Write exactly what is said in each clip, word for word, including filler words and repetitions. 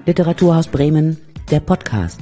Literaturhaus Bremen, der Podcast.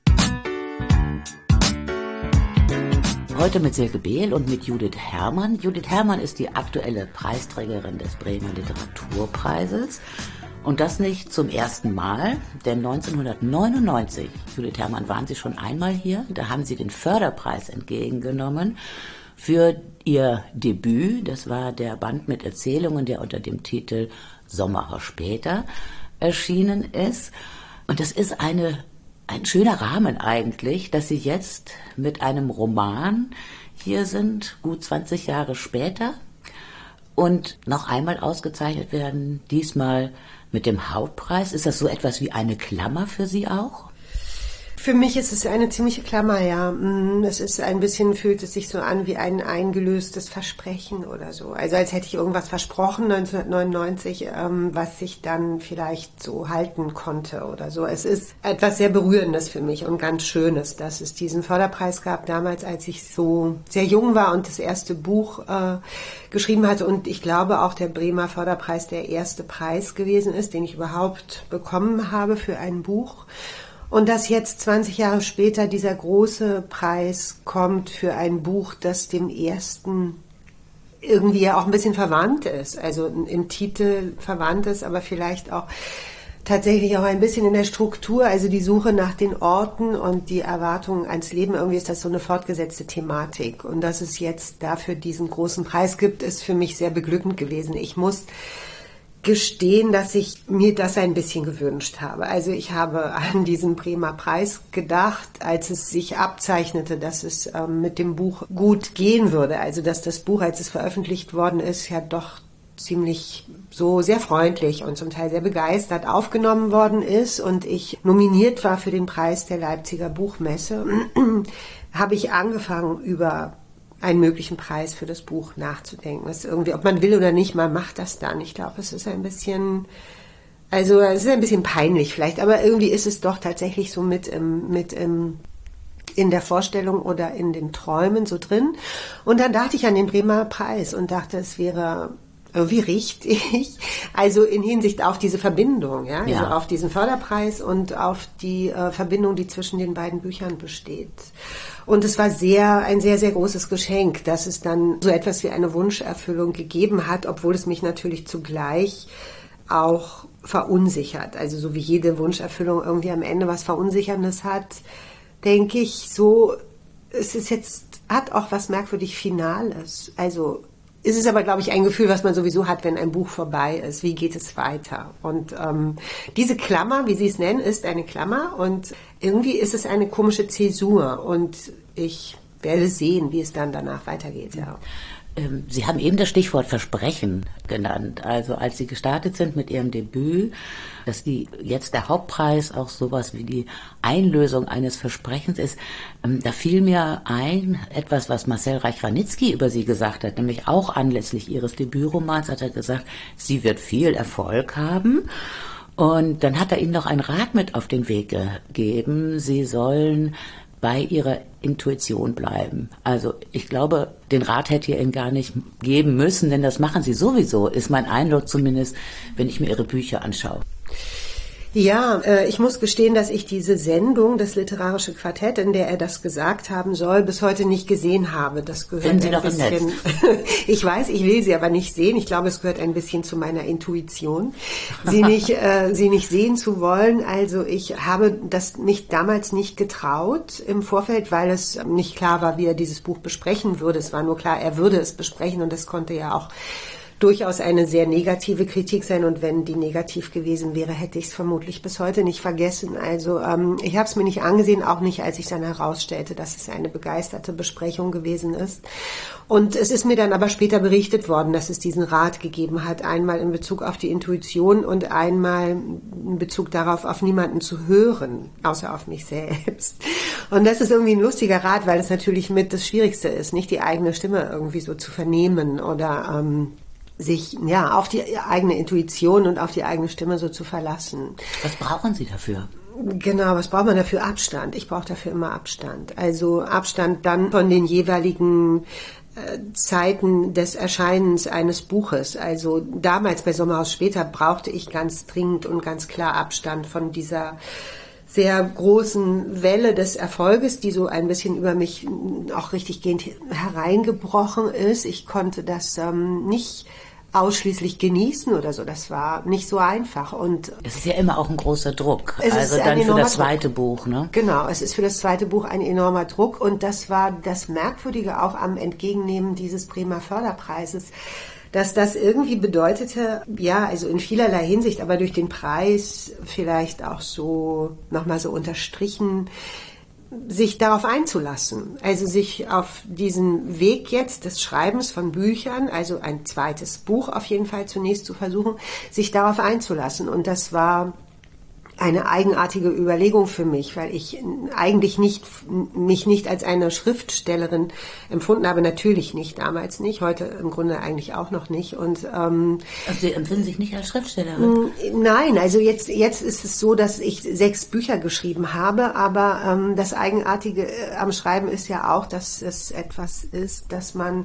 Heute mit Silke Behl und mit Judith Herrmann. Judith Herrmann ist die aktuelle Preisträgerin des Bremer Literaturpreises. Und das nicht zum ersten Mal, denn neunzehnhundertneunundneunzig, Judith Herrmann, waren Sie schon einmal hier. Da haben Sie den Förderpreis entgegengenommen für Ihr Debüt. Das war der Band mit Erzählungen, der unter dem Titel Sommerhaus später erschienen ist. Und das ist eine, ein schöner Rahmen eigentlich, dass Sie jetzt mit einem Roman hier sind, gut zwanzig Jahre später, und noch einmal ausgezeichnet werden, diesmal mit dem Hauptpreis. Ist das so etwas wie eine Klammer für Sie auch? Für mich ist es eine ziemliche Klammer, ja. Es ist ein bisschen, fühlt es sich so an wie ein eingelöstes Versprechen oder so. Also als hätte ich irgendwas versprochen neunzehnhundertneunundneunzig, ähm, was sich dann vielleicht so halten konnte oder so. Es ist etwas sehr Berührendes für mich und ganz Schönes, dass es diesen Förderpreis gab damals, als ich so sehr jung war und das erste Buch äh, geschrieben hatte. Und ich glaube auch der Bremer Förderpreis der erste Preis gewesen ist, den ich überhaupt bekommen habe für ein Buch. Und dass jetzt zwanzig Jahre später dieser große Preis kommt für ein Buch, das dem ersten irgendwie ja auch ein bisschen verwandt ist. Also im Titel verwandt ist, aber vielleicht auch tatsächlich auch ein bisschen in der Struktur. Also die Suche nach den Orten und die Erwartungen ans Leben, irgendwie ist das so eine fortgesetzte Thematik. Und dass es jetzt dafür diesen großen Preis gibt, ist für mich sehr beglückend gewesen. Ich muss gestehen, dass ich mir das ein bisschen gewünscht habe. Also ich habe an diesen Bremer Preis gedacht, als es sich abzeichnete, dass es ähm, mit dem Buch gut gehen würde. Also dass das Buch, als es veröffentlicht worden ist, ja doch ziemlich so sehr freundlich und zum Teil sehr begeistert aufgenommen worden ist und ich nominiert war für den Preis der Leipziger Buchmesse, habe ich angefangen, über einen möglichen Preis für das Buch nachzudenken. Das ist irgendwie, ob man will oder nicht, man macht das dann. Ich glaube, es ist ein bisschen, also es ist ein bisschen peinlich vielleicht, aber irgendwie ist es doch tatsächlich so mit, im, mit im, in der Vorstellung oder in den Träumen so drin. Und dann dachte ich an den Bremer Preis und dachte, es wäre irgendwie richtig, also in Hinsicht auf diese Verbindung, ja, also ja. auf diesen Förderpreis und auf die äh, Verbindung, die zwischen den beiden Büchern besteht. Und es war sehr, ein sehr, sehr großes Geschenk, dass es dann so etwas wie eine Wunscherfüllung gegeben hat, obwohl es mich natürlich zugleich auch verunsichert. Also so wie jede Wunscherfüllung irgendwie am Ende was Verunsicherndes hat, denke ich so, es ist jetzt, hat auch was merkwürdig Finales. Also es ist aber, glaube ich, ein Gefühl, was man sowieso hat, wenn ein Buch vorbei ist. Wie geht es weiter? Und ähm, diese Klammer, wie Sie es nennen, ist eine Klammer und irgendwie ist es eine komische Zäsur und ich werde sehen, wie es dann danach weitergeht. Ja. Sie haben eben das Stichwort Versprechen genannt. Also als Sie gestartet sind mit Ihrem Debüt, dass die jetzt der Hauptpreis auch sowas wie die Einlösung eines Versprechens ist, da fiel mir ein, etwas, was Marcel Reich-Ranitzky über Sie gesagt hat, nämlich auch anlässlich Ihres Debütromans hat er gesagt, sie wird viel Erfolg haben. Und dann hat er Ihnen noch einen Rat mit auf den Weg gegeben. Sie sollen bei ihrer Intuition bleiben. Also ich glaube, den Rat hätte ich Ihnen gar nicht geben müssen, denn das machen Sie sowieso, ist mein Eindruck zumindest, wenn ich mir Ihre Bücher anschaue. Ja, äh, ich muss gestehen, dass ich diese Sendung, das Literarische Quartett, in der er das gesagt haben soll, bis heute nicht gesehen habe. Das gehört Finden Sie ein doch im bisschen. Netz. Ich weiß, ich will sie aber nicht sehen. Ich glaube, es gehört ein bisschen zu meiner Intuition, sie nicht, äh, sie nicht sehen zu wollen. Also ich habe das mich damals nicht getraut im Vorfeld, weil es nicht klar war, wie er dieses Buch besprechen würde. Es war nur klar, er würde es besprechen und das konnte ja auch durchaus eine sehr negative Kritik sein und wenn die negativ gewesen wäre, hätte ich es vermutlich bis heute nicht vergessen. Also ähm, ich habe es mir nicht angesehen, auch nicht, als ich dann herausstellte, dass es eine begeisterte Besprechung gewesen ist. Und es ist mir dann aber später berichtet worden, dass es diesen Rat gegeben hat, einmal in Bezug auf die Intuition und einmal in Bezug darauf, auf niemanden zu hören, außer auf mich selbst. Und das ist irgendwie ein lustiger Rat, weil es natürlich mit das Schwierigste ist, nicht die eigene Stimme irgendwie so zu vernehmen oder ähm, sich ja auf die eigene Intuition und auf die eigene Stimme so zu verlassen. Was brauchen Sie dafür? Genau, was braucht man dafür? Abstand. Ich brauche dafür immer Abstand. Also Abstand dann von den jeweiligen Zeiten des Erscheinens eines Buches. Also damals bei Sommerhaus später brauchte ich ganz dringend und ganz klar Abstand von dieser sehr großen Welle des Erfolges, die so ein bisschen über mich auch richtiggehend hereingebrochen ist. Ich konnte das ähm, nicht ausschließlich genießen oder so. Das war nicht so einfach. Und es ist ja immer auch ein großer Druck. Es also ist dann für das Druck. zweite Buch, ne? Genau, es ist für das zweite Buch ein enormer Druck. Und das war das Merkwürdige auch am Entgegennehmen dieses Bremer Förderpreises, dass das irgendwie bedeutete, ja, also in vielerlei Hinsicht, aber durch den Preis vielleicht auch so nochmal so unterstrichen, sich darauf einzulassen, also sich auf diesen Weg jetzt des Schreibens von Büchern, also ein zweites Buch auf jeden Fall zunächst zu versuchen, sich darauf einzulassen. Und das war eine eigenartige Überlegung für mich, weil ich eigentlich nicht, mich nicht als eine Schriftstellerin empfunden habe, natürlich nicht, damals nicht, heute im Grunde eigentlich auch noch nicht. Und ähm, also Sie empfinden sich nicht als Schriftstellerin? Nein, also jetzt, jetzt ist es so, dass ich sechs Bücher geschrieben habe, aber ähm, das Eigenartige am Schreiben ist ja auch, dass es etwas ist, dass man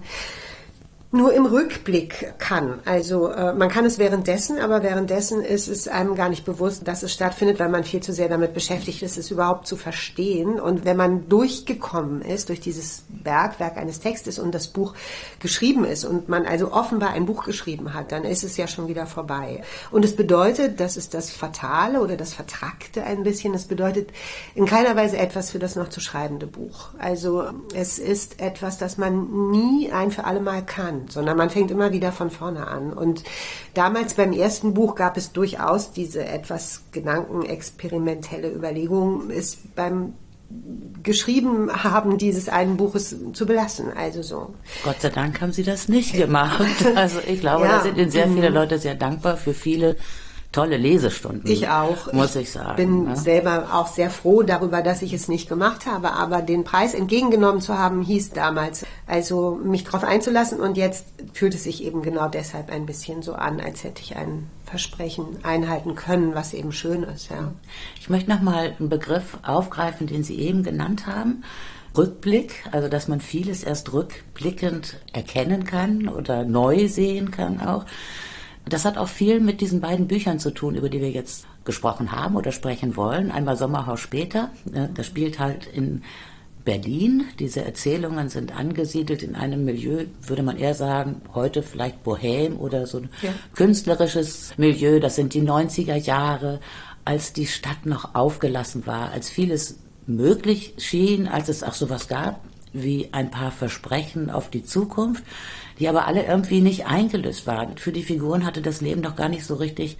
nur im Rückblick kann. Also äh, man kann es währenddessen, aber währenddessen ist es einem gar nicht bewusst, dass es stattfindet, weil man viel zu sehr damit beschäftigt ist, es überhaupt zu verstehen. Und wenn man durchgekommen ist durch dieses Bergwerk eines Textes und das Buch geschrieben ist und man also offenbar ein Buch geschrieben hat, dann ist es ja schon wieder vorbei. Und es bedeutet, das ist das Fatale oder das Vertrackte ein bisschen, es bedeutet in keiner Weise etwas für das noch zu schreibende Buch. Also es ist etwas, das man nie ein für alle Mal kann, sondern man fängt immer wieder von vorne an. Und damals beim ersten Buch gab es durchaus diese etwas gedankenexperimentelle Überlegung, ist beim geschrieben haben dieses einen Buches zu belassen, also so. Gott sei Dank haben Sie das nicht gemacht. Also ich glaube, ja. da sind Ihnen sehr viele Leute sehr dankbar für viele tolle Lesestunden. Ich auch. Muss ich sagen. Ich bin ne? selber auch sehr froh darüber, dass ich es nicht gemacht habe, aber den Preis entgegengenommen zu haben, hieß damals, also mich darauf einzulassen, und jetzt fühlt es sich eben genau deshalb ein bisschen so an, als hätte ich ein Versprechen einhalten können, was eben schön ist. Ja. Ich möchte nochmal einen Begriff aufgreifen, den Sie eben genannt haben. Rückblick, also dass man vieles erst rückblickend erkennen kann oder neu sehen kann auch. Das hat auch viel mit diesen beiden Büchern zu tun, über die wir jetzt gesprochen haben oder sprechen wollen. Einmal Sommerhaus später, das spielt halt in Berlin. Diese Erzählungen sind angesiedelt in einem Milieu, würde man eher sagen, heute vielleicht Bohem oder so ein ja. künstlerisches Milieu. Das sind die neunziger Jahre, als die Stadt noch aufgelassen war, als vieles möglich schien, als es auch sowas gab wie ein paar Versprechen auf die Zukunft, die aber alle irgendwie nicht eingelöst waren. Für die Figuren hatte das Leben doch gar nicht so richtig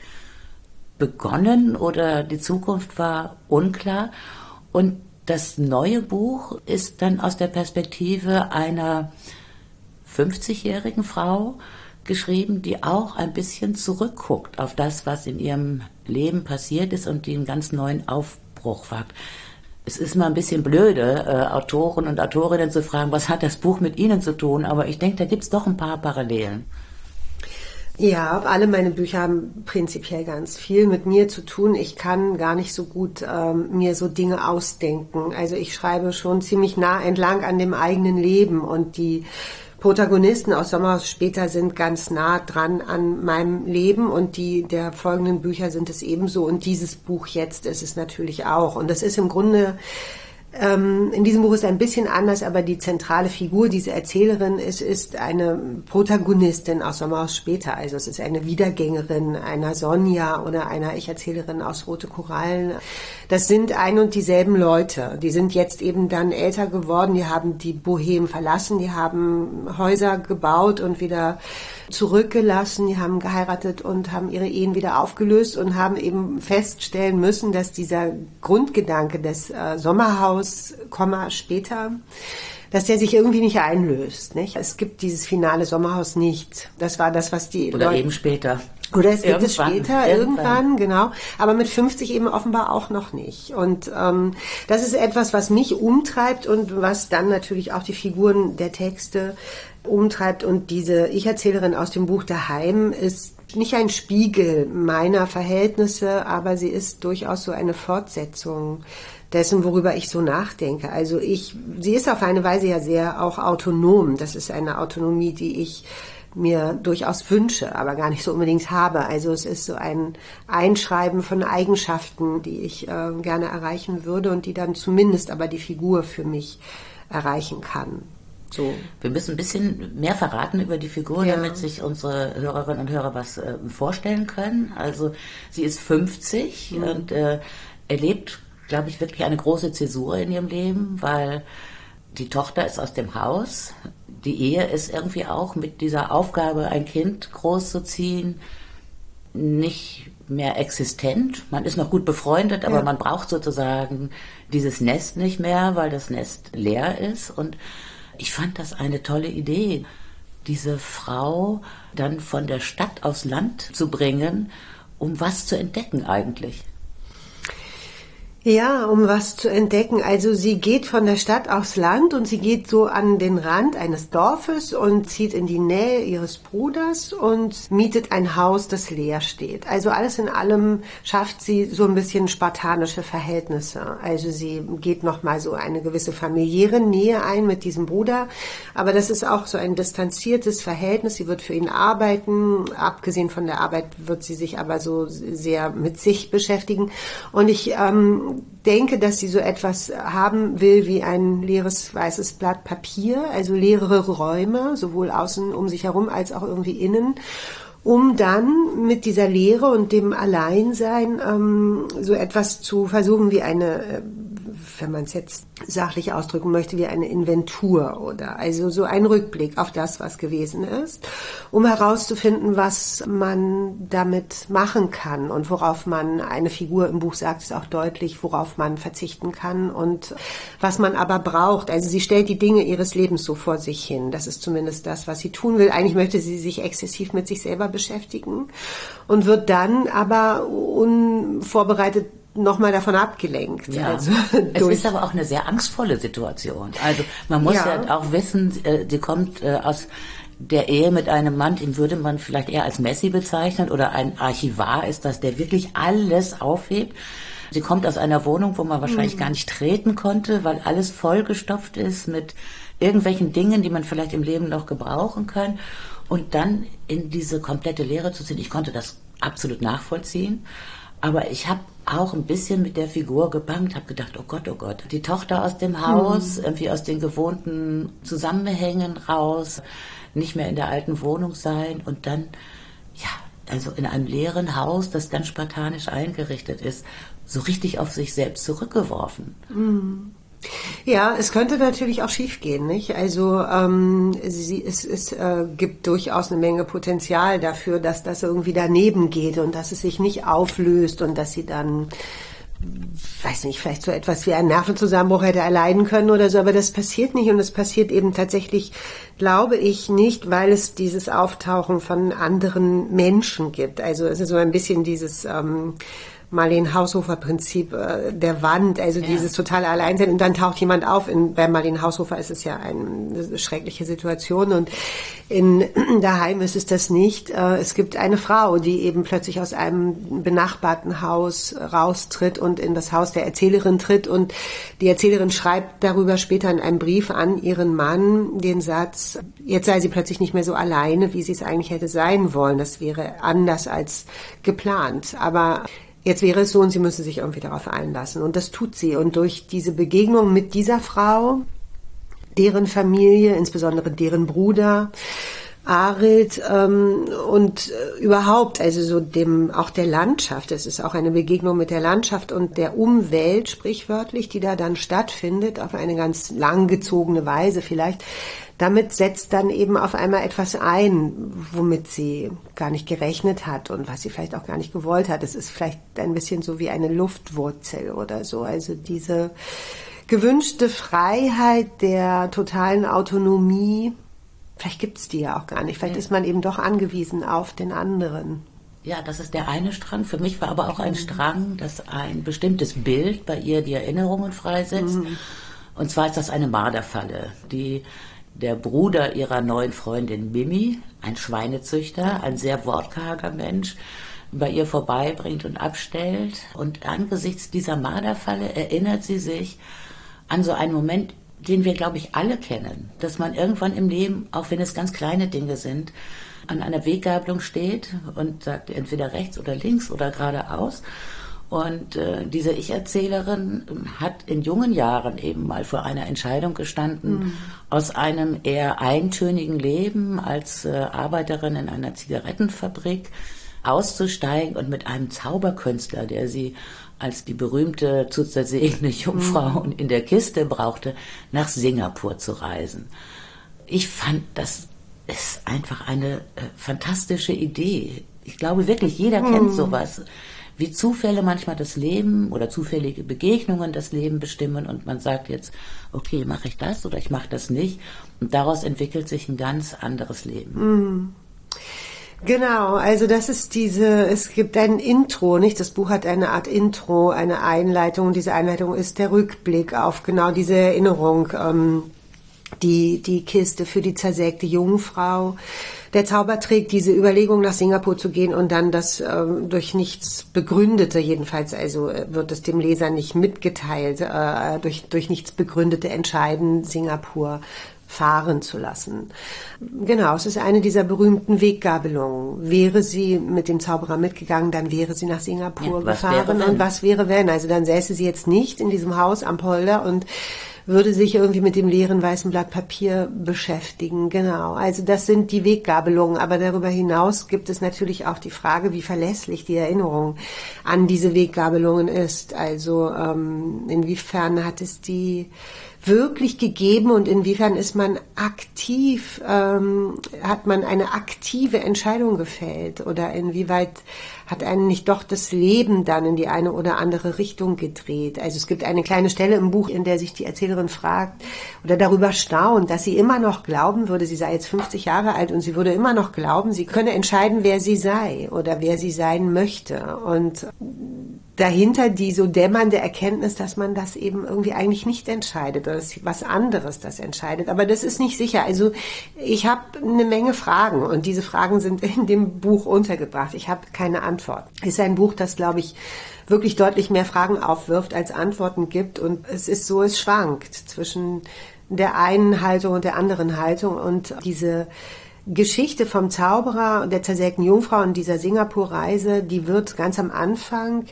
begonnen oder die Zukunft war unklar. Und das neue Buch ist dann aus der Perspektive einer fünfzigjährigen Frau geschrieben, die auch ein bisschen zurückguckt auf das, was in ihrem Leben passiert ist und die einen ganz neuen Aufbruch wagt. Es ist mal ein bisschen blöde, äh, Autoren und Autorinnen zu fragen, was hat das Buch mit ihnen zu tun? Aber ich denke, da gibt es doch ein paar Parallelen. Ja, alle meine Bücher haben prinzipiell ganz viel mit mir zu tun. Ich kann gar nicht so gut ähm, mir so Dinge ausdenken. Also ich schreibe schon ziemlich nah entlang an dem eigenen Leben, und die Protagonisten aus Sommerhaus später sind ganz nah dran an meinem Leben, und die der folgenden Bücher sind es ebenso, und dieses Buch jetzt ist es natürlich auch. Und das ist im Grunde, ähm, in diesem Buch ist ein bisschen anders, aber die zentrale Figur, diese Erzählerin, ist, ist eine Protagonistin aus Sommerhaus später. Also es ist eine Wiedergängerin einer Sonja oder einer Ich-Erzählerin aus Rote Korallen. Das sind ein und dieselben Leute. Die sind jetzt eben dann älter geworden, die haben die Bohem verlassen, die haben Häuser gebaut und wieder zurückgelassen, die haben geheiratet und haben ihre Ehen wieder aufgelöst und haben eben feststellen müssen, dass dieser Grundgedanke des äh, Sommerhaus, Komma, später, dass der sich irgendwie nicht einlöst. Nicht? Es gibt dieses finale Sommerhaus nicht. Das war das, was die Oder Leute, eben später. Oder es gibt es später, irgendwann. irgendwann, genau. Aber mit fünfzig eben offenbar auch noch nicht. Und ähm, das ist etwas, was mich umtreibt und was dann natürlich auch die Figuren der Texte umtreibt. Und diese Ich-Erzählerin aus dem Buch Daheim ist nicht ein Spiegel meiner Verhältnisse, aber sie ist durchaus so eine Fortsetzung dessen, worüber ich so nachdenke. Also ich, sie ist auf eine Weise ja sehr auch autonom. Das ist eine Autonomie, die ich mir durchaus wünsche, aber gar nicht so unbedingt habe. Also es ist so ein Einschreiben von Eigenschaften, die ich äh, gerne erreichen würde und die dann zumindest aber die Figur für mich erreichen kann. So. Wir müssen ein bisschen mehr verraten über die Figur, Ja. damit sich unsere Hörerinnen und Hörer was äh, vorstellen können. Also sie ist fünfzig Mhm. und äh, erlebt, glaube ich, wirklich eine große Zäsur in ihrem Leben, weil die Tochter ist aus dem Haus. Die Ehe ist irgendwie auch mit dieser Aufgabe, ein Kind großzuziehen, nicht mehr existent. Man ist noch gut befreundet, aber Ja. man braucht sozusagen dieses Nest nicht mehr, weil das Nest leer ist. Und ich fand das eine tolle Idee, diese Frau dann von der Stadt aufs Land zu bringen, um was zu entdecken eigentlich. Ja, um was zu entdecken. Also sie geht von der Stadt aufs Land und sie geht so an den Rand eines Dorfes und zieht in die Nähe ihres Bruders und mietet ein Haus, das leer steht. Also alles in allem schafft sie so ein bisschen spartanische Verhältnisse. Also sie geht nochmal so eine gewisse familiäre Nähe ein mit diesem Bruder. Aber das ist auch so ein distanziertes Verhältnis. Sie wird für ihn arbeiten. Abgesehen von der Arbeit wird sie sich aber so sehr mit sich beschäftigen. Und ich ähm, denke, dass sie so etwas haben will wie ein leeres weißes Blatt Papier, also leere Räume, sowohl außen um sich herum als auch irgendwie innen, um dann mit dieser Leere und dem Alleinsein ähm, so etwas zu versuchen wie eine, äh, wenn man es jetzt sachlich ausdrücken möchte, wie eine Inventur oder also so ein Rückblick auf das, was gewesen ist, um herauszufinden, was man damit machen kann und worauf man, eine Figur im Buch sagt es auch deutlich, worauf man verzichten kann und was man aber braucht. Also sie stellt die Dinge ihres Lebens so vor sich hin. Das ist zumindest das, was sie tun will. Eigentlich möchte sie sich exzessiv mit sich selber beschäftigen und wird dann aber unvorbereitet nochmal davon abgelenkt. Ja. Also es ist aber auch eine sehr angstvolle Situation. Also man muss ja, ja auch wissen, sie kommt aus der Ehe mit einem Mann, den würde man vielleicht eher als Messi bezeichnen oder ein Archivar ist das, der wirklich alles aufhebt. Sie kommt aus einer Wohnung, wo man wahrscheinlich mhm. gar nicht treten konnte, weil alles vollgestopft ist mit irgendwelchen Dingen, die man vielleicht im Leben noch gebrauchen kann. Und dann in diese komplette Leere zu ziehen, ich konnte das absolut nachvollziehen. Aber ich habe auch ein bisschen mit der Figur gebangt, habe gedacht, oh Gott, oh Gott, die Tochter aus dem Haus, mhm. irgendwie aus den gewohnten Zusammenhängen raus, nicht mehr in der alten Wohnung sein und dann, ja, also in einem leeren Haus, das ganz spartanisch eingerichtet ist, so richtig auf sich selbst zurückgeworfen. Mhm. Ja, es könnte natürlich auch schiefgehen, nicht? Also ähm, sie, es, es äh, gibt durchaus eine Menge Potenzial dafür, dass das irgendwie daneben geht und dass es sich nicht auflöst und dass sie dann, weiß nicht, vielleicht so etwas wie einen Nervenzusammenbruch hätte erleiden können oder so, aber das passiert nicht und es passiert eben tatsächlich, glaube ich, nicht, weil es dieses Auftauchen von anderen Menschen gibt. Also es ist so ein bisschen dieses ähm, Marlene Haushofer-Prinzip äh, der Wand, also ja. dieses totale Alleinsein und dann taucht jemand auf. In, bei Marlene Haushofer ist es ja eine schreckliche Situation und in Daheim ist es das nicht. Äh, es gibt eine Frau, die eben plötzlich aus einem benachbarten Haus raustritt und in das Haus der Erzählerin tritt und die Erzählerin schreibt darüber später in einem Brief an ihren Mann den Satz, jetzt sei sie plötzlich nicht mehr so alleine, wie sie es eigentlich hätte sein wollen. Das wäre anders als geplant. Aber jetzt wäre es so und sie müsse sich irgendwie darauf einlassen. Und das tut sie. Und durch diese Begegnung mit dieser Frau, deren Familie, insbesondere deren Bruder, Arild ähm, und äh, überhaupt, also so dem auch der Landschaft, es ist auch eine Begegnung mit der Landschaft und der Umwelt, sprichwörtlich, die da dann stattfindet, auf eine ganz langgezogene Weise vielleicht. Damit setzt dann eben auf einmal etwas ein, womit sie gar nicht gerechnet hat und was sie vielleicht auch gar nicht gewollt hat. Es ist vielleicht ein bisschen so wie eine Luftwurzel oder so. Also diese gewünschte Freiheit der totalen Autonomie, vielleicht gibt es die ja auch gar nicht. Vielleicht ja. ist man eben doch angewiesen auf den anderen. Ja, das ist der eine Strang. Für mich war aber auch ein Strang, dass ein bestimmtes Bild bei ihr die Erinnerungen freisetzt. Mhm. Und zwar ist das eine Marderfalle, die der Bruder ihrer neuen Freundin Mimi, ein Schweinezüchter, ein sehr wortkarger Mensch, bei ihr vorbeibringt und abstellt. Und angesichts dieser Marderfalle erinnert sie sich an so einen Moment, den wir, glaube ich, alle kennen, dass man irgendwann im Leben, auch wenn es ganz kleine Dinge sind, an einer Weggabelung steht und sagt entweder rechts oder links oder geradeaus. Und äh, diese Ich-Erzählerin hat in jungen Jahren eben mal vor einer Entscheidung gestanden, mhm. aus einem eher eintönigen Leben als äh, Arbeiterin in einer Zigarettenfabrik auszusteigen und mit einem Zauberkünstler, der sie als die berühmte zu zersägende Jungfrau mhm. in der Kiste brauchte, nach Singapur zu reisen. Ich fand, das ist einfach eine äh, fantastische Idee. Ich glaube wirklich, jeder mhm. kennt sowas. Wie Zufälle manchmal das Leben oder zufällige Begegnungen das Leben bestimmen und man sagt jetzt, okay, mache ich das oder ich mache das nicht. Und daraus entwickelt sich ein ganz anderes Leben. Mhm. Genau, also das ist diese, es gibt ein Intro, nicht? Das Buch hat eine Art Intro, eine Einleitung und diese Einleitung ist der Rückblick auf genau diese Erinnerung, ähm, die, die Kiste für die zersägte Jungfrau. Der Zaubertrick, diese Überlegung nach Singapur zu gehen und dann das ähm, durch nichts Begründete, jedenfalls also wird es dem Leser nicht mitgeteilt, äh, durch, durch nichts Begründete entscheiden, Singapur fahren zu lassen. Genau, es ist eine dieser berühmten Weggabelungen. Wäre sie mit dem Zauberer mitgegangen, dann wäre sie nach Singapur ja, gefahren. Und was wäre wenn? Also dann säße sie jetzt nicht in diesem Haus am Polder und würde sich irgendwie mit dem leeren weißen Blatt Papier beschäftigen. Genau, also das sind die Weggabelungen. Aber darüber hinaus gibt es natürlich auch die Frage, wie verlässlich die Erinnerung an diese Weggabelungen ist. Also ähm, inwiefern hat es die wirklich gegeben und inwiefern ist man aktiv, ähm, hat man eine aktive Entscheidung gefällt oder inwieweit hat einen nicht doch das Leben dann in die eine oder andere Richtung gedreht. Also es gibt eine kleine Stelle im Buch, in der sich die Erzählerin fragt oder darüber staunt, dass sie immer noch glauben würde, sie sei jetzt fünfzig Jahre alt und sie würde immer noch glauben, sie könne entscheiden, wer sie sei oder wer sie sein möchte. Und dahinter die so dämmernde Erkenntnis, dass man das eben irgendwie eigentlich nicht entscheidet oder dass was anderes das entscheidet. Aber das ist nicht sicher. Also ich habe eine Menge Fragen und diese Fragen sind in dem Buch untergebracht. Ich habe keine Antwort. Es ist ein Buch, das, glaube ich, wirklich deutlich mehr Fragen aufwirft, als Antworten gibt. Und es ist so, es schwankt zwischen der einen Haltung und der anderen Haltung. Und diese Geschichte vom Zauberer und der zersägten Jungfrau und dieser Singapur-Reise, die wird ganz am Anfang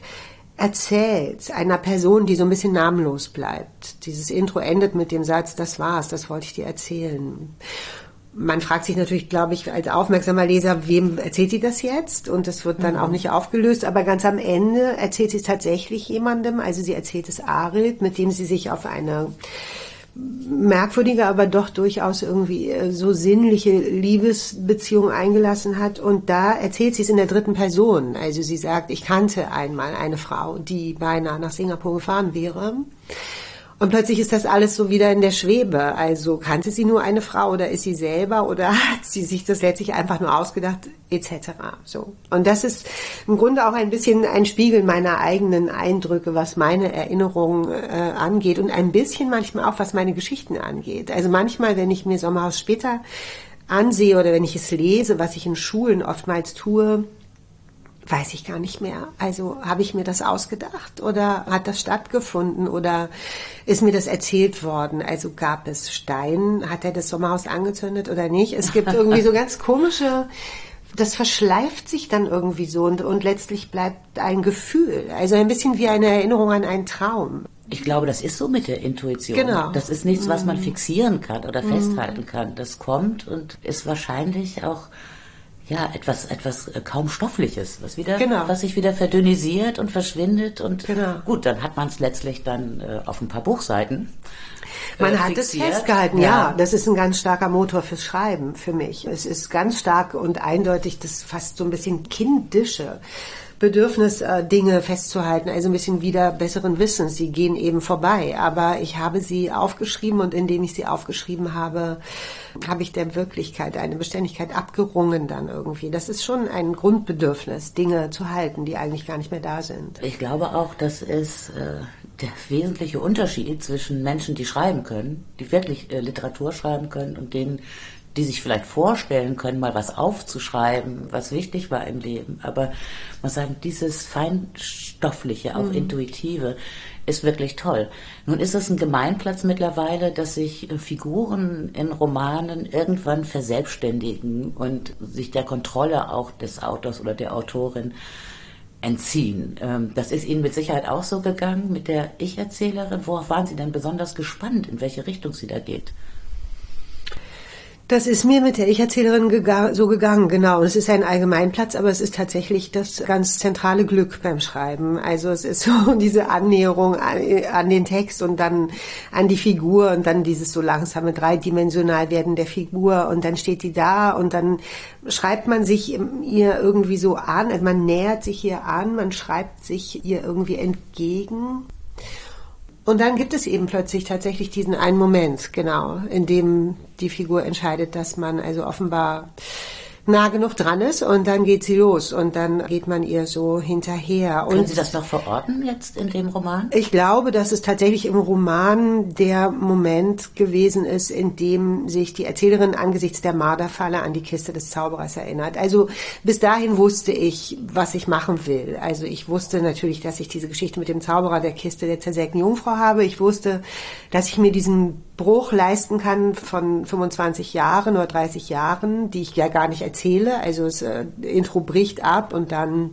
erzählt einer Person, die so ein bisschen namenlos bleibt. Dieses Intro endet mit dem Satz, das war's, das wollte ich dir erzählen. Man fragt sich natürlich, glaube ich, als aufmerksamer Leser, wem erzählt sie das jetzt? Und das wird dann mhm. auch nicht aufgelöst. Aber ganz am Ende erzählt sie es tatsächlich jemandem. Also sie erzählt es Arild, mit dem sie sich auf eine merkwürdige, aber doch durchaus irgendwie so sinnliche Liebesbeziehung eingelassen hat. Und da erzählt sie es in der dritten Person. Also sie sagt, ich kannte einmal eine Frau, die beinahe nach Singapur gefahren wäre. Und plötzlich ist das alles so wieder in der Schwebe. Also kannte sie nur eine Frau oder ist sie selber oder hat sie sich das letztlich einfach nur ausgedacht, et cetera. So. Und das ist im Grunde auch ein bisschen ein Spiegel meiner eigenen Eindrücke, was meine Erinnerungen äh, angeht und ein bisschen manchmal auch, was meine Geschichten angeht. Also manchmal, wenn ich mir Sommerhaus später ansehe oder wenn ich es lese, was ich in Schulen oftmals tue, weiß ich gar nicht mehr. Also habe ich mir das ausgedacht oder hat das stattgefunden oder ist mir das erzählt worden? Also gab es Stein, hat er das Sommerhaus angezündet oder nicht? Es gibt irgendwie so ganz komische, das verschleift sich dann irgendwie so und, und letztlich bleibt ein Gefühl. Also ein bisschen wie eine Erinnerung an einen Traum. Ich glaube, das ist so mit der Intuition. Genau. Das ist nichts, was man fixieren kann oder festhalten kann. Das kommt und ist wahrscheinlich auch ja, etwas, etwas kaum Stoffliches, was wieder, genau. was sich wieder verdünnisiert und verschwindet und genau. gut, dann hat man es letztlich dann äh, auf ein paar Buchseiten. Äh, man hat fixiert. es festgehalten, ja. ja. Das ist ein ganz starker Motor fürs Schreiben für mich. Es ist ganz stark und eindeutig das fast so ein bisschen kindische Bedürfnis, Dinge festzuhalten, also ein bisschen wieder besseren Wissens. Sie gehen eben vorbei, aber ich habe sie aufgeschrieben und indem ich sie aufgeschrieben habe, habe ich der Wirklichkeit eine Beständigkeit abgerungen dann irgendwie. Das ist schon ein Grundbedürfnis, Dinge zu halten, die eigentlich gar nicht mehr da sind. Ich glaube auch, das ist äh, der wesentliche Unterschied zwischen Menschen, die schreiben können, die wirklich äh, Literatur schreiben können und denen, die sich vielleicht vorstellen können, mal was aufzuschreiben, was wichtig war im Leben. Aber man sagt, dieses Feinstoffliche, auch mhm. Intuitive, ist wirklich toll. Nun ist es ein Gemeinplatz mittlerweile, dass sich Figuren in Romanen irgendwann verselbstständigen und sich der Kontrolle auch des Autors oder der Autorin entziehen. Das ist Ihnen mit Sicherheit auch so gegangen mit der Ich-Erzählerin. Worauf waren Sie denn besonders gespannt, in welche Richtung sie da geht? Das ist mir mit der Ich-Erzählerin gega- so gegangen, genau. Es ist ein Allgemeinplatz, aber es ist tatsächlich das ganz zentrale Glück beim Schreiben. Also es ist so diese Annäherung an, an den Text und dann an die Figur und dann dieses so langsame Dreidimensionalwerden der Figur und dann steht die da und dann schreibt man sich ihr irgendwie so an, also man nähert sich ihr an, man schreibt sich ihr irgendwie entgegen. Und dann gibt es eben plötzlich tatsächlich diesen einen Moment, genau, in dem die Figur entscheidet, dass man also offenbar nah genug dran ist und dann geht sie los und dann geht man ihr so hinterher. Können und Sie das noch verorten jetzt in dem Roman? Ich glaube, dass es tatsächlich im Roman der Moment gewesen ist, in dem sich die Erzählerin angesichts der Marderfalle an die Kiste des Zauberers erinnert. Also bis dahin wusste ich, was ich machen will. Also ich wusste natürlich, dass ich diese Geschichte mit dem Zauberer der Kiste der zersägten Jungfrau habe. Ich wusste, dass ich mir diesen Bruch leisten kann von fünfundzwanzig Jahren oder dreißig Jahren, die ich ja gar nicht erzähle. Also das äh, Intro bricht ab und dann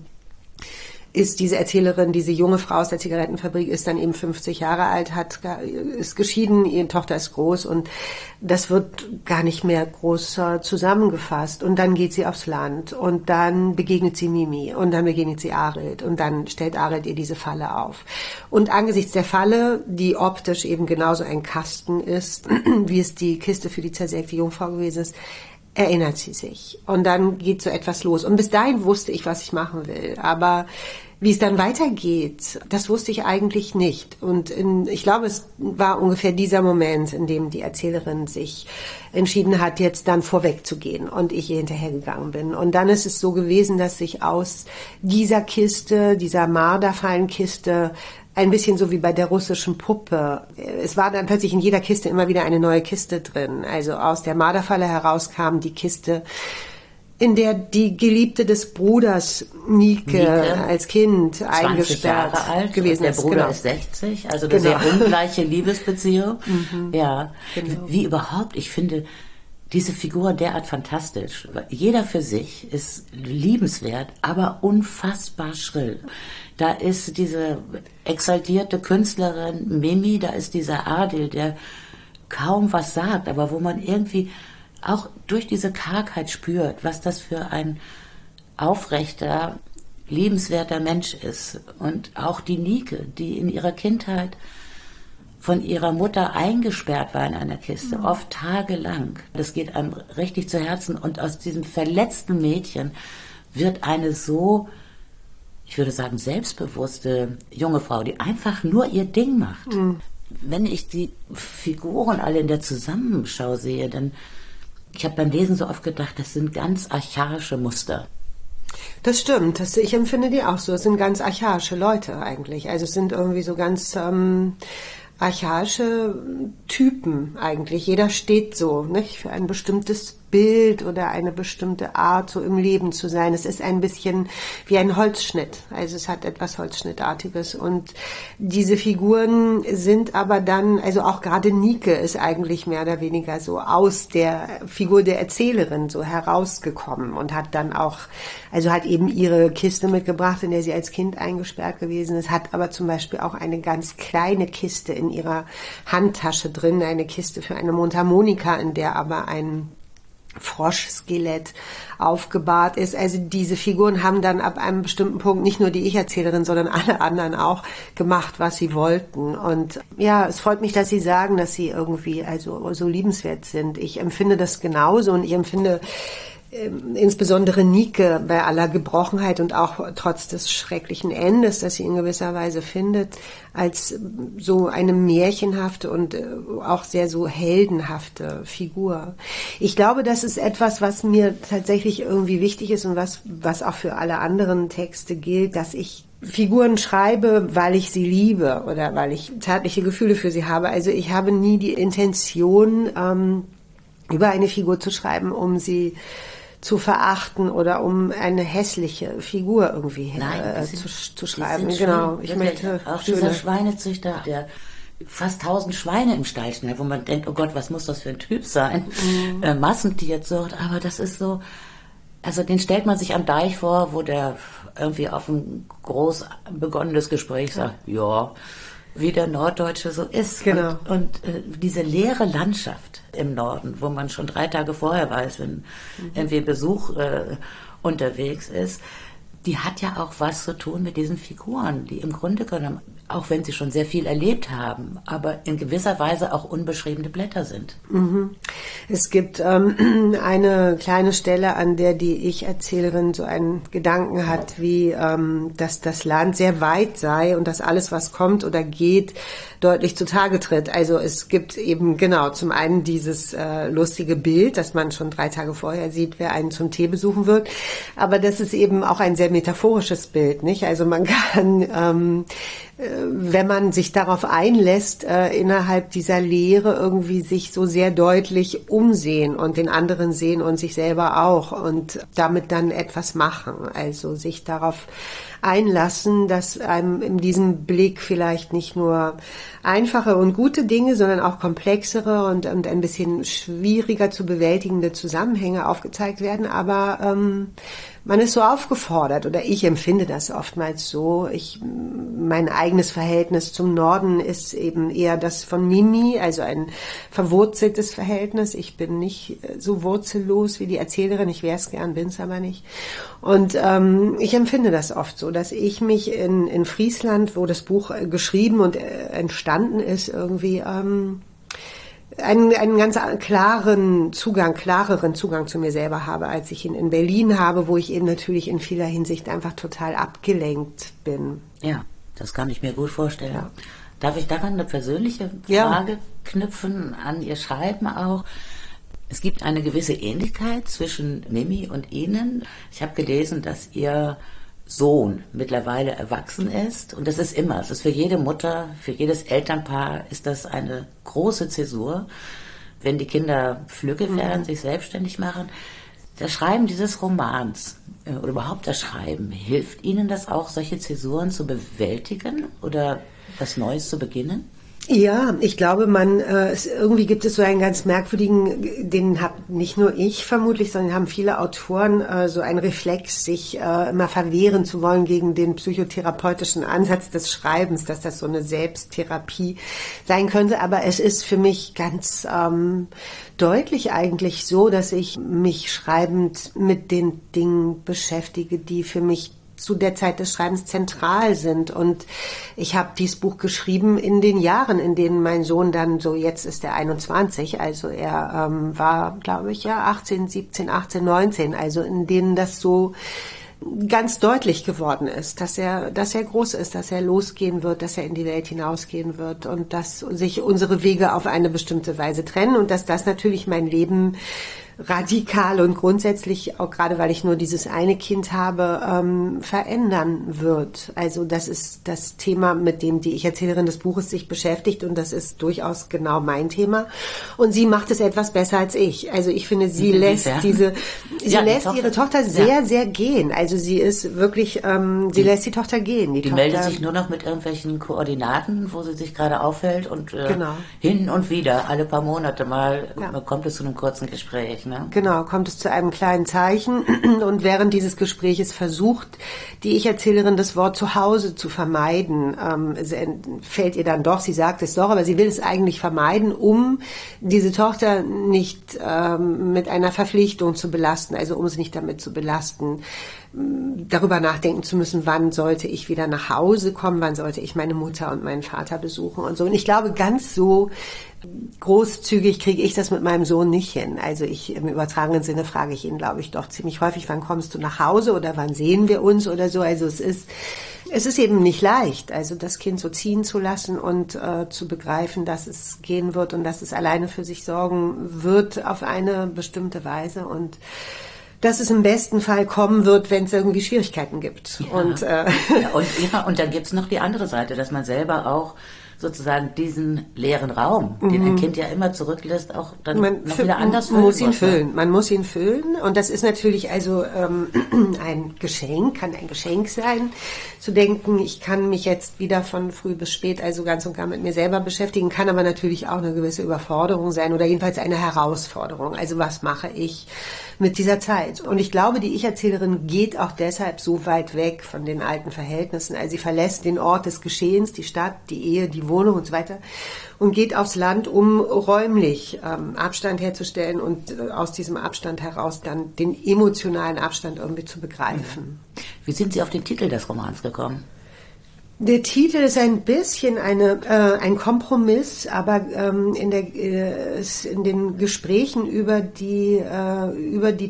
ist diese Erzählerin, diese junge Frau aus der Zigarettenfabrik, ist dann eben fünfzig Jahre alt, hat ist geschieden, ihre Tochter ist groß und das wird gar nicht mehr groß äh, zusammengefasst. Und dann geht sie aufs Land und dann begegnet sie Mimi und dann begegnet sie Arild und dann stellt Arild ihr diese Falle auf. Und angesichts der Falle, die optisch eben genauso ein Kasten ist, wie es die Kiste für die zersägte Jungfrau gewesen ist, erinnert sie sich. Und dann geht so etwas los. Und bis dahin wusste ich, was ich machen will. Aber wie es dann weitergeht, das wusste ich eigentlich nicht. Und in, ich glaube, es war ungefähr dieser Moment, in dem die Erzählerin sich entschieden hat, jetzt dann vorwegzugehen und ich ihr hinterhergegangen bin. Und dann ist es so gewesen, dass sich aus dieser Kiste, dieser Marderfallenkiste, ein bisschen so wie bei der russischen Puppe. Es war dann plötzlich in jeder Kiste immer wieder eine neue Kiste drin. Also aus der Marderfalle heraus kam die Kiste, in der die Geliebte des Bruders Nike, Nike als Kind eingesperrt Jahre alt gewesen der ist. Bruder Genau. ist sechzig, also eine Genau. sehr ungleiche Liebesbeziehung. Mhm. Ja, Genau. Wie überhaupt, ich finde diese Figur derart fantastisch. Jeder für sich ist liebenswert, aber unfassbar schrill. Da ist diese exaltierte Künstlerin Mimi, da ist dieser Adil, der kaum was sagt, aber wo man irgendwie auch durch diese Kargheit spürt, was das für ein aufrechter, liebenswerter Mensch ist. Und auch die Nike, die in ihrer Kindheit von ihrer Mutter eingesperrt war in einer Kiste, mhm. oft tagelang. Das geht einem richtig zu Herzen. Und aus diesem verletzten Mädchen wird eine so, ich würde sagen, selbstbewusste junge Frau, die einfach nur ihr Ding macht. Mhm. Wenn ich die Figuren alle in der Zusammenschau sehe, dann, ich habe beim Lesen so oft gedacht, das sind ganz archaische Muster. Das stimmt, das, ich empfinde die auch so. Es sind ganz archaische Leute eigentlich. Also es sind irgendwie so ganz ähm, archaische Typen eigentlich. Jeder steht so, nicht, für ein bestimmtes Bild oder eine bestimmte Art, so im Leben zu sein. Es ist ein bisschen wie ein Holzschnitt. Also es hat etwas Holzschnittartiges. Und diese Figuren sind aber dann, also auch gerade Nike ist eigentlich mehr oder weniger so aus der Figur der Erzählerin so herausgekommen und hat dann auch, also hat eben ihre Kiste mitgebracht, in der sie als Kind eingesperrt gewesen ist, hat aber zum Beispiel auch eine ganz kleine Kiste in ihrer Handtasche drin, eine Kiste für eine Mundharmonika, in der aber ein Froschskelett aufgebahrt ist. Also diese Figuren haben dann ab einem bestimmten Punkt nicht nur die Ich-Erzählerin, sondern alle anderen auch gemacht, was sie wollten. Und ja, es freut mich, dass Sie sagen, dass sie irgendwie also so liebenswert sind. Ich empfinde das genauso und ich empfinde insbesondere Nike bei aller Gebrochenheit und auch trotz des schrecklichen Endes, das sie in gewisser Weise findet, als so eine märchenhafte und auch sehr so heldenhafte Figur. Ich glaube, das ist etwas, was mir tatsächlich irgendwie wichtig ist und was, was auch für alle anderen Texte gilt, dass ich Figuren schreibe, weil ich sie liebe oder weil ich zärtliche Gefühle für sie habe. Also ich habe nie die Intention, ähm, über eine Figur zu schreiben, um sie zu verachten oder um eine hässliche Figur irgendwie Nein, äh, sind, zu, zu schreiben. Schön, genau, ich möchte auch schöne. Dieser Schweinezüchter, der fast tausend Schweine im Stall stehen, wo man denkt, oh Gott, was muss das für ein Typ sein? Mhm. Äh, Massentierzucht, aber das ist so, also den stellt man sich am Deich vor, wo der irgendwie auf ein groß begonnenes Gespräch sagt, ja, wie der Norddeutsche so ist. Genau. Und, und äh, diese leere Landschaft im Norden, wo man schon drei Tage vorher weiß, wenn mhm. irgendwie Besuch äh, unterwegs ist, die hat ja auch was zu tun mit diesen Figuren, die im Grunde genommen, auch wenn sie schon sehr viel erlebt haben, aber in gewisser Weise auch unbeschriebene Blätter sind. Mhm. Es gibt ähm, eine kleine Stelle, an der die Ich-Erzählerin so einen Gedanken hat, wie ähm, dass das Land sehr weit sei und dass alles, was kommt oder geht, deutlich zutage tritt. Also es gibt eben genau zum einen dieses äh, lustige Bild, dass man schon drei Tage vorher sieht, wer einen zum Tee besuchen wird, aber das ist eben auch ein sehr metaphorisches Bild, nicht? Also man kann ähm, wenn man sich darauf einlässt, äh, innerhalb dieser Lehre irgendwie sich so sehr deutlich umsehen und den anderen sehen und sich selber auch und damit dann etwas machen. Also sich darauf einlassen, dass einem in diesem Blick vielleicht nicht nur einfache und gute Dinge, sondern auch komplexere und, und ein bisschen schwieriger zu bewältigende Zusammenhänge aufgezeigt werden, aber ähm, man ist so aufgefordert, oder ich empfinde das oftmals so. Ich, mein eigenes Verhältnis zum Norden ist eben eher das von Mimi, also ein verwurzeltes Verhältnis. Ich bin nicht so wurzellos wie die Erzählerin, ich wäre es gern, bin es aber nicht. Und ähm, ich empfinde das oft so, dass ich mich in, in Friesland, wo das Buch geschrieben und entstanden ist, irgendwie ähm, einen, einen ganz klaren Zugang, klareren Zugang zu mir selber habe, als ich ihn in Berlin habe, wo ich eben natürlich in vieler Hinsicht einfach total abgelenkt bin. Ja, das kann ich mir gut vorstellen. Ja. Darf ich daran eine persönliche Frage ja. knüpfen, an Ihr Schreiben auch? Es gibt eine gewisse Ähnlichkeit zwischen Mimi und Ihnen. Ich habe gelesen, dass Ihr Sohn mittlerweile erwachsen ist. Und das ist immer, es ist für jede Mutter, für jedes Elternpaar ist das eine große Zäsur, wenn die Kinder flügge werden, mhm. sich selbstständig machen. Das Schreiben dieses Romans oder überhaupt das Schreiben, hilft Ihnen das auch, solche Zäsuren zu bewältigen oder was Neues zu beginnen? Ja, ich glaube, man äh, es, irgendwie gibt es so einen ganz merkwürdigen, den hab nicht nur ich vermutlich, sondern haben viele Autoren äh, so einen Reflex, sich äh, immer verwehren zu wollen gegen den psychotherapeutischen Ansatz des Schreibens, dass das so eine Selbsttherapie sein könnte. Aber es ist für mich ganz ähm, deutlich eigentlich so, dass ich mich schreibend mit den Dingen beschäftige, die für mich zu der Zeit des Schreibens zentral sind. Und ich habe dieses Buch geschrieben in den Jahren, in denen mein Sohn dann so, jetzt ist er einundzwanzig, also er ähm, war, glaube ich, ja achtzehn, siebzehn, achtzehn, neunzehn, also in denen das so ganz deutlich geworden ist, dass er, dass er groß ist, dass er losgehen wird, dass er in die Welt hinausgehen wird und dass sich unsere Wege auf eine bestimmte Weise trennen und dass das natürlich mein Leben radikal und grundsätzlich, auch gerade weil ich nur dieses eine Kind habe, ähm, verändern wird. Also das ist das Thema, mit dem die Ich-Erzählerin des Buches sich beschäftigt und das ist durchaus genau mein Thema. Und sie macht es etwas besser als ich. Also ich finde, sie Wie lässt sehr? diese, sie ja, lässt Tochter, ihre Tochter sehr, ja. sehr gehen. Also sie ist wirklich, ähm, sie die, lässt die Tochter gehen. Die, die Tochter, meldet sich nur noch mit irgendwelchen Koordinaten, wo sie sich gerade aufhält und äh, genau. hin und wieder, alle paar Monate mal, ja. kommt es zu einem kurzen Gespräch. Ne? Genau, kommt es zu einem kleinen Zeichen und während dieses Gespräches versucht die Ich-Erzählerin das Wort zu Hause zu vermeiden, ähm, fällt ihr dann doch, sie sagt es doch, aber sie will es eigentlich vermeiden, um diese Tochter nicht ähm, mit einer Verpflichtung zu belasten, also um sie nicht damit zu belasten, darüber nachdenken zu müssen, wann sollte ich wieder nach Hause kommen, wann sollte ich meine Mutter und meinen Vater besuchen und so. Und ich glaube, ganz so großzügig kriege ich das mit meinem Sohn nicht hin. Also ich, im übertragenen Sinne frage ich ihn, glaube ich, doch ziemlich häufig, wann kommst du nach Hause oder wann sehen wir uns oder so. Also es ist, es ist eben nicht leicht, also das Kind so ziehen zu lassen und äh, zu begreifen, dass es gehen wird und dass es alleine für sich sorgen wird auf eine bestimmte Weise und dass es im besten Fall kommen wird, wenn es irgendwie Schwierigkeiten gibt. Ja. Und, äh, ja, und, ja, und dann gibt's noch die andere Seite, dass man selber auch sozusagen diesen leeren Raum, den ein Kind ja immer zurücklässt, auch dann man noch wieder anders füllen muss ihn muss, ne? füllen. Man muss ihn füllen und das ist natürlich also ähm, ein Geschenk, kann ein Geschenk sein, zu denken, ich kann mich jetzt wieder von früh bis spät also ganz und gar mit mir selber beschäftigen, kann aber natürlich auch eine gewisse Überforderung sein oder jedenfalls eine Herausforderung. Also was mache ich mit dieser Zeit? Und ich glaube, die Ich-Erzählerin geht auch deshalb so weit weg von den alten Verhältnissen. Also sie verlässt den Ort des Geschehens, die Stadt, die Ehe, die Wohnung und so weiter und geht aufs Land, um räumlich ähm, Abstand herzustellen und äh, aus diesem Abstand heraus dann den emotionalen Abstand irgendwie zu begreifen. Wie sind Sie auf den Titel des Romans gekommen? Der Titel ist ein bisschen eine, äh, ein Kompromiss, aber ähm, in, der, äh, in den Gesprächen über die, äh, über die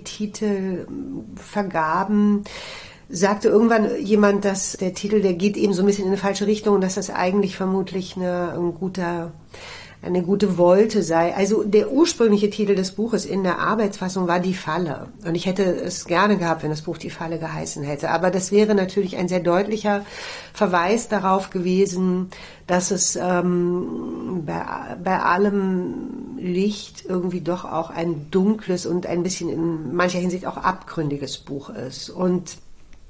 Titelvergaben sagte irgendwann jemand, dass der Titel, der geht eben so ein bisschen in eine falsche Richtung und dass das eigentlich vermutlich eine, ein guter, eine gute Wolte sei. Also der ursprüngliche Titel des Buches in der Arbeitsfassung war Die Falle. Und ich hätte es gerne gehabt, wenn das Buch Die Falle geheißen hätte. Aber das wäre natürlich ein sehr deutlicher Verweis darauf gewesen, dass es ähm, bei, bei allem Licht irgendwie doch auch ein dunkles und ein bisschen in mancher Hinsicht auch abgründiges Buch ist. Und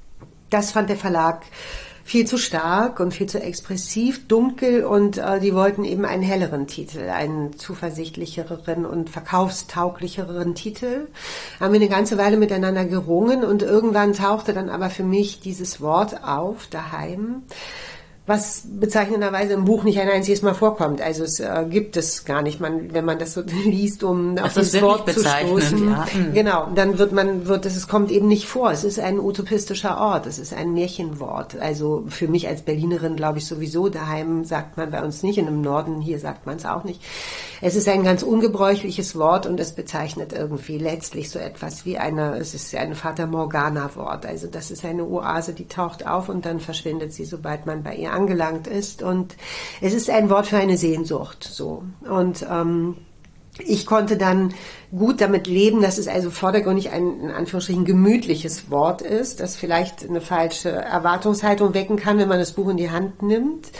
das fand der Verlag viel zu stark und viel zu expressiv, dunkel und äh, die wollten eben einen helleren Titel, einen zuversichtlicheren und verkaufstauglicheren Titel. Haben wir eine ganze Weile miteinander gerungen und irgendwann tauchte dann aber für mich dieses Wort auf, daheim, was bezeichnenderweise im Buch nicht ein einziges Mal vorkommt. Also es äh, gibt es gar nicht, man, wenn man das so liest, um auf das, das Wort zu stoßen. Ja. Mhm. Genau, dann wird man, wird es, es kommt eben nicht vor. Es ist ein utopistischer Ort, es ist ein Märchenwort. Also für mich als Berlinerin glaube ich sowieso, daheim sagt man bei uns nicht, und im Norden hier sagt man es auch nicht. Es ist ein ganz ungebräuchliches Wort und es bezeichnet irgendwie letztlich so etwas wie eine, es ist ein Fata Morgana-Wort. Also das ist eine Oase, die taucht auf und dann verschwindet sie, sobald man bei ihr angelangt ist, und es ist ein Wort für eine Sehnsucht, so. Und ähm, ich konnte dann gut damit leben, dass es also vordergründig ein, in Anführungsstrichen, gemütliches Wort ist, das vielleicht eine falsche Erwartungshaltung wecken kann, wenn man das Buch in die Hand nimmt.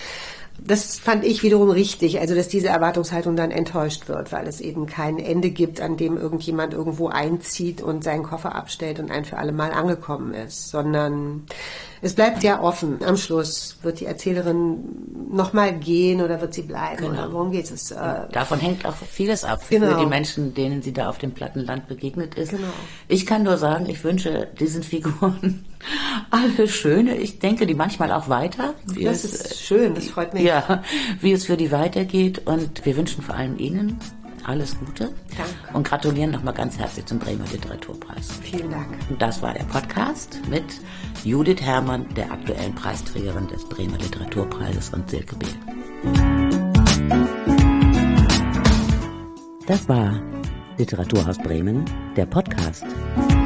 Das fand ich wiederum richtig, also dass diese Erwartungshaltung dann enttäuscht wird, weil es eben kein Ende gibt, an dem irgendjemand irgendwo einzieht und seinen Koffer abstellt und ein für alle Mal angekommen ist, sondern es bleibt ja offen. Am Schluss wird die Erzählerin nochmal gehen oder wird sie bleiben? Genau. Oder worum geht es? Äh, Davon hängt auch vieles ab genau. für die Menschen, denen sie da auf dem Plattenland begegnet ist. Genau. Ich kann nur sagen, ich wünsche diesen Figuren alles Schöne. Ich denke die manchmal auch weiter. Das es, ist schön, das freut mich. Ja, wie es für die weitergeht. Und wir wünschen vor allem Ihnen alles Gute. Danke. Und gratulieren nochmal ganz herzlich zum Bremer Literaturpreis. Vielen Dank. Und das war der Podcast mit Judith Herrmann, der aktuellen Preisträgerin des Bremer Literaturpreises, und Silke Behl. Das war Literaturhaus Bremen, der Podcast.